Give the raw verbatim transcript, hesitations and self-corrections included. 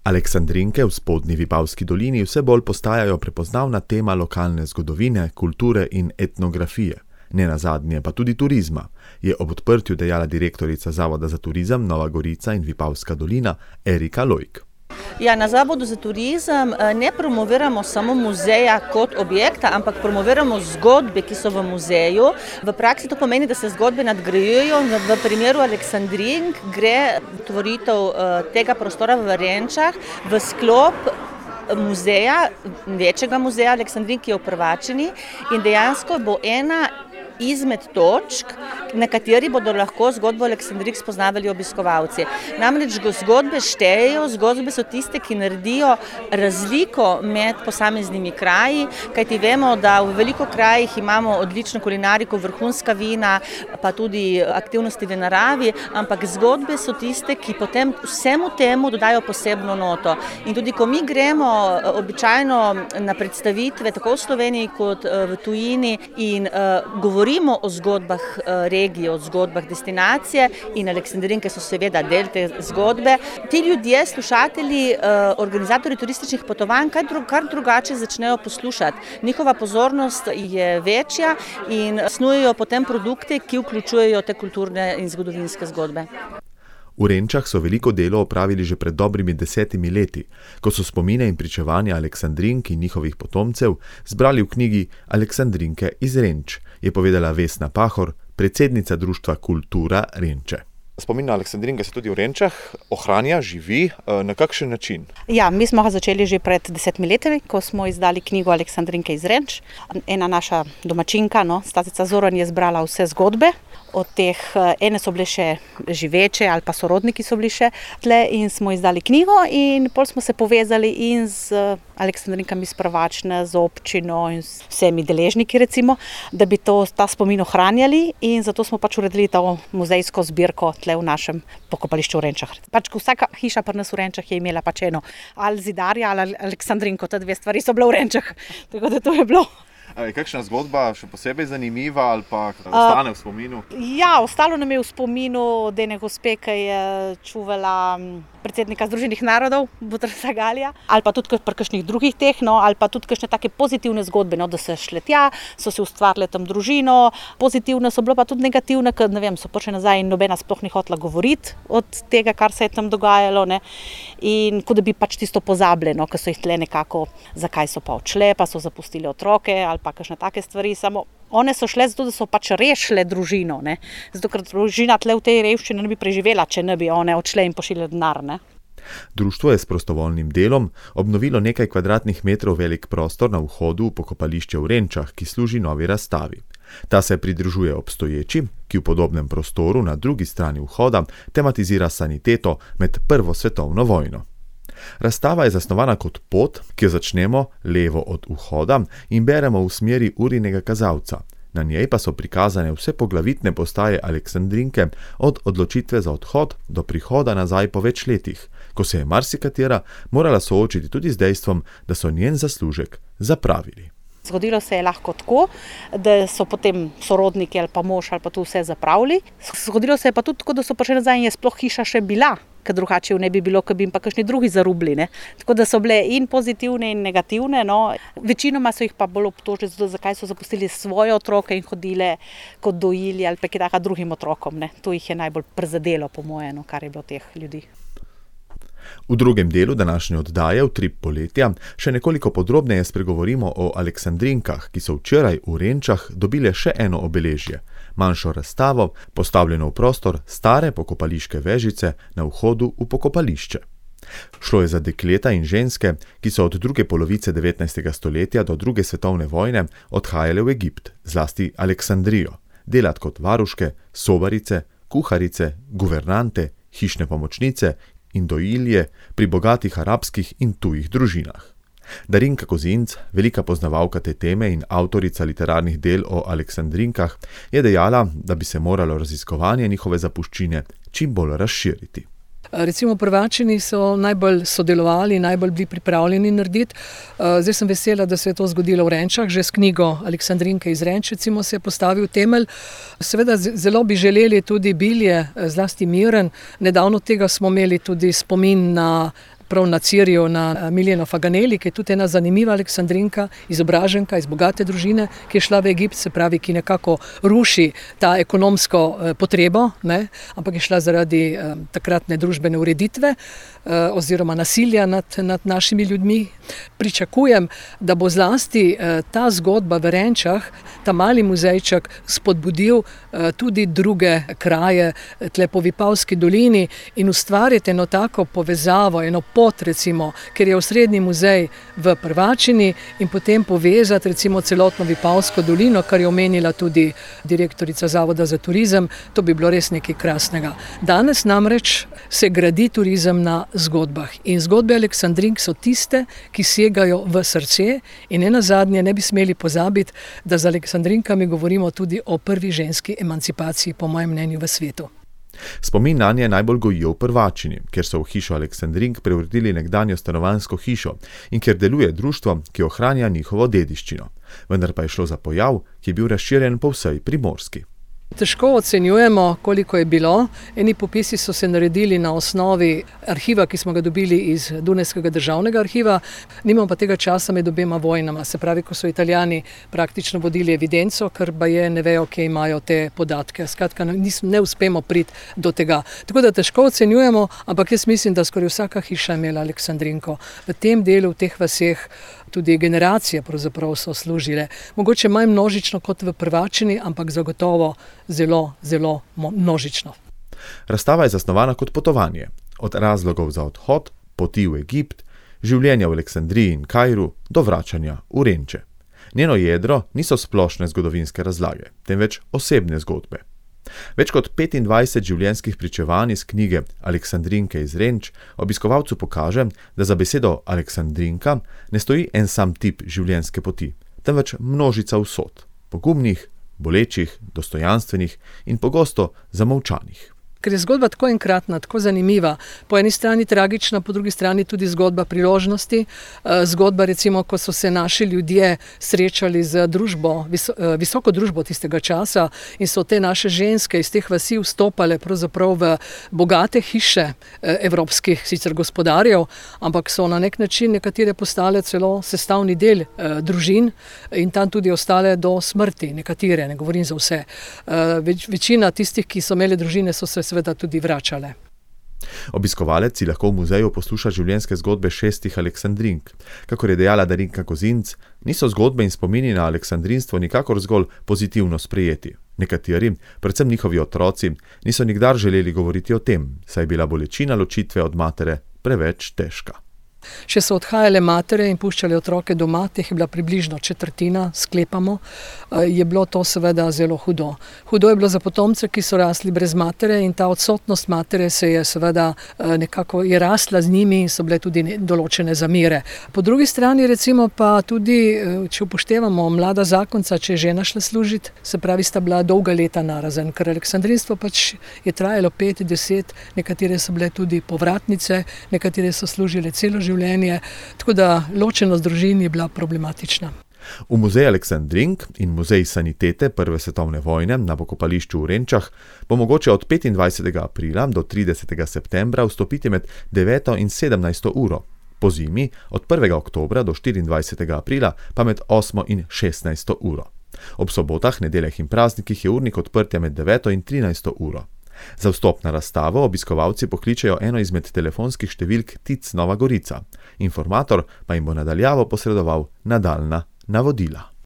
Aleksandrinke v spodnji Vipavski dolini vse bolj postajajo prepoznavna tema lokalne zgodovine, kulture in etnografije, ne nazadnje pa tudi turizma, je ob odprtju dejala direktorica Zavoda za turizem Nova Gorica in Vipavska dolina Erika Lojk. Ja, na Zavodu za turizem ne promoviramo samo muzeja kot objekta, ampak promoviramo zgodbe, ki so v muzeju. V praksi to pomeni, da se zgodbe nadgrajujejo. V primeru Aleksandrink gre tvoritev tega prostora v Renčah v sklop muzeja, večjega muzeja Aleksandrink, ki je v Prvačini, in dejansko bo ena izmed točk, na kateri bodo lahko zgodbo Aleksandrink spoznavali obiskovalci. Namreč zgodbe štejejo, zgodbe so tiste, ki naredijo razliko med posameznimi kraji, kajti vemo, da v veliko krajih imamo odlično kulinariko, vrhunska vina, pa tudi aktivnosti v naravi, ampak zgodbe so tiste, ki potem vsemu temu dodajo posebno noto. In tudi, ko mi gremo običajno na predstavitve, tako v Sloveniji kot v tujini, in govorimo Govorimo o zgodbah regije, o zgodbah destinacije, in Aleksandrinke so seveda del te zgodbe. Ti ljudje, slušatelji, organizatorji turističnih potovanj, kar drugače začnejo poslušati. Njihova pozornost je večja in snujejo potem produkte, ki vključujejo te kulturne in zgodovinske zgodbe. V Renčah so veliko delo opravili že pred dobrimi desetimi leti, ko so spomine in pričevanja Aleksandrink in njihovih potomcev zbrali v knjigi Aleksandrinke iz Renč, je povedala Vesna Pahor, predsednica društva Kultura Renče. Spomin na Aleksandrinke se tudi v Renčah ohranja, živi. Na kakšen način? Ja, mi smo ga začeli že pred desetimi letami, ko smo izdali knjigo Aleksandrinke iz Renč. Ena naša domačinka, no, Stasica Zoran, je zbrala vse zgodbe. Od teh ene so bile še živeče ali pa sorodniki so bili še tle, in smo izdali knjigo, in pol smo se povezali in z Aleksandrinkami iz Prvačne, z občino in z vsemi deležniki, recimo, da bi to, ta spomin ohranjali, in zato smo pač uredili to muzejsko zbirko tle v našem pokopališču v Renčah. Pač vsaka hiša pri nas v Renčah je imela pač eno ali zidarja ali Aleksandrinko, te dve stvari so bile v Renčah, tako da to je bilo. Je kakšna zgodba še posebej zanimiva ali pa ostane v spominu? Ja, ostalo nam je v spominu od ene gospe, ki je čuvala predsednika Združenih narodov, Boutros Zagalija, ali pa tudi pri kakšnih drugih teh, no, ali pa tudi kakšne take pozitivne zgodbe, no, da se šle tja, so si ustvarile tam družino, pozitivne so bile, pa tudi negativne, ker ne vem, so prišle nazaj in nobena sploh ni hotela govoriti od tega, kar se je tam dogajalo, ne, in kot da bi pač tisto pozabljeno, ker so jih tle nekako, zakaj so pa odšle, pa so zapustili otroke, ali pa kakšne take stvari, samo one so šle zato, da so pač rešile družino, ne? Zato, ker družina tle v tej revščini ne bi preživela, če ne bi one odšle in pošiljale denar, ne? Društvo je s prostovoljnim delom obnovilo nekaj kvadratnih metrov velik prostor na vhodu v pokopališče v Renčah, ki služi novi razstavi. Ta se pridružuje obstoječi, ki v podobnem prostoru na drugi strani vhoda tematizira saniteto med Prvo svetovno vojno. Razstava je zasnovana kot pot, ki jo začnemo levo od vhoda in beremo v smeri urinega kazalca. Na njej pa so prikazane vse poglavitne postaje Aleksandrinke od odločitve za odhod do prihoda nazaj po več letih, ko se je marsikatera morala soočiti tudi z dejstvom, da so njen zaslužek zapravili. Zgodilo se je lahko tako, da so potem sorodniki ali pa mož ali pa to vse zapravili. Zgodilo se je pa tudi tako, da so pa še nazaj in je sploh hiša še bila, ker drugače ne bi bilo, ker bi jim pa kakšni drugi zarubili, ne. Tako da so bile in pozitivne in negativne, no. Večinoma so jih pa bolj obtožili zato, zakaj so zapustili svoje otroke in hodile kot dojili ali pa kaj takega drugim otrokom, ne. To jih je najbolj prizadelo, po moje, no, kar je bilo teh ljudi. V drugem delu današnje oddaje Utrip poletja še nekoliko podrobneje spregovorimo o Aleksandrinkah, ki so včeraj v Renčah dobile še eno obeležje, manjšo razstavo, postavljeno v prostor stare pokopališke vežice na vhodu v pokopališče. Šlo je za dekleta in ženske, ki so od druge polovice devetnajstega stoletja do druge svetovne vojne odhajale v Egipt, zlasti Aleksandrijo, delat kot varuške, sobarice, kuharice, guvernante, hišne pomočnice in dojilje pri bogatih arabskih in tujih družinah. Darinka Kozinc, velika poznavalka te teme in avtorica literarnih del o Aleksandrinkah, je dejala, da bi se moralo raziskovanje njihove zapuščine čim bolj razširiti. Recimo Prvačini so najbolj sodelovali, najbolj bili pripravljeni narediti. Zdaj sem vesela, da se je to zgodilo v Renčah, že s knjigo Aleksandrinke iz Renč, recimo, se je postavil temelj. Seveda zelo bi želeli tudi Bilje, zlasti Miren. Nedavno tega smo imeli tudi spomin na prav na Cirju, na Miljeno Faganeli, ki je tudi ena zanimiva Aleksandrinka, izobraženka iz bogate družine, ki je šla v Egipt, se pravi, ki nekako ruši ta ekonomsko potrebo, ne, ampak je šla zaradi eh, takratne družbene ureditve eh, oziroma nasilja nad, nad našimi ljudmi. Pričakujem, da bo zlasti eh, ta zgodba v Renčah, ta mali muzejček, spodbudil eh, tudi druge kraje tle po Vipavski dolini in ustvariti eno tako povezavo, eno pot recimo, ker je osrednji muzej v Prvačini in potem povezati recimo celotno Vipavsko dolino, kar je omenila tudi direktorica Zavoda za turizem, to bi bilo res nekaj krasnega. Danes namreč se gradi turizem na zgodbah in zgodbe Aleksandrink so tiste, ki segajo v srce in nenazadnje ne bi smeli pozabiti, da z Aleksandrinkami govorimo tudi o prvi ženski emancipaciji, po mojem mnenju, v svetu. Spomin nanje najbolj gojijo v Prvačini, kjer so v hišo Aleksandrink preuredili nekdanjo stanovanjsko hišo in kjer deluje društvo, ki ohranja njihovo dediščino. Vendar pa je šlo za pojav, ki je bil razširjen po vsej Primorski. Težko ocenjujemo, koliko je bilo. Eni popisi so se naredili na osnovi arhiva, ki smo ga dobili iz Dunajskega državnega arhiva. Nimamo pa tega časa med obema vojnama, se pravi, ko so Italijani praktično vodili evidenco, ker baje ne vejo, kje imajo te podatke. Skratka, ne uspemo priti do tega. Tako da težko ocenjujemo, ampak jaz mislim, da skoraj vsaka hiša je imela Aleksandrinko. V tem delu, v teh vaseh, tudi generacije pravzaprav so služile. Mogoče manj množično kot v Prvačini, ampak zagotovo zelo, zelo množično. Razstava je zasnovana kot potovanje. Od razlogov za odhod, poti v Egipt, življenja v Aleksandriji in Kairu do vračanja v Renče. Njeno jedro niso splošne zgodovinske razlage, temveč osebne zgodbe. Več kot petindvajset življenjskih pričevanj iz knjige Aleksandrinke iz Renč obiskovalcu pokaže, da za besedo Aleksandrinka ne stoji en sam tip življenjske poti, temveč množica usod, pogumnih, bolečih, dostojanstvenih in pogosto zamolčanih. Ker je zgodba tako enkratna, tako zanimiva, po eni strani tragična, po drugi strani tudi zgodba priložnosti, zgodba recimo, ko so se naši ljudje srečali z družbo, visoko družbo tistega časa in so te naše ženske iz teh vasi vstopale pravzaprav v bogate hiše evropskih sicer gospodarjev, ampak so na nek način nekatere postale celo sestavni del družin in tam tudi ostale do smrti, nekatere, ne govorim za vse. Več, večina tistih, ki so imeli družine, so se seveda tudi vračale. Obiskovalec si lahko v muzeju posluša življenjske zgodbe šestih Aleksandrink. Kakor je dejala Darinka Kozinc, niso zgodbe in spomini na aleksandrinstvo nikakor zgolj pozitivno sprejeti. Nekateri, predvsem njihovi otroci, niso nikdar želeli govoriti o tem, saj je bila bolečina ločitve od matere preveč težka. Še so odhajale matere in puščale otroke doma, teh je bila približno četrtina, sklepamo, je bilo to seveda zelo hudo. Hudo je bilo za potomce, ki so rasli brez matere in ta odsotnost matere se je seveda nekako je rasla z njimi in so bile tudi določene zamere. Po drugi strani recimo pa tudi, če upoštevamo mlada zakonca, če je žena šla služiti, se pravi sta bila dolga leta narazen, ker aleksandrinstvo pač je trajalo pet, deset, nekatere so bile tudi povratnice, nekatere so služile celo življenje, tako da ločenost družin je bila problematična. V muzej Aleksandrink in muzej sanitete Prve svetovne vojne na pokopališču v Renčah bo mogoče od petindvajsetega aprila do tridesetega septembra vstopiti med deveto in sedemnajsto uro. Po zimi od prvega oktobra do štiriindvajsetega aprila pa med osmo in šestnajsto uro. Ob sobotah, nedeljah in praznikih je urnik odprtja med deveto in trinajsto uro. Za vstop na razstavo obiskovalci pokličejo eno izmed telefonskih številk T I C Nova Gorica. Informator pa jim bo nadaljavo posredoval nadaljnja navodila.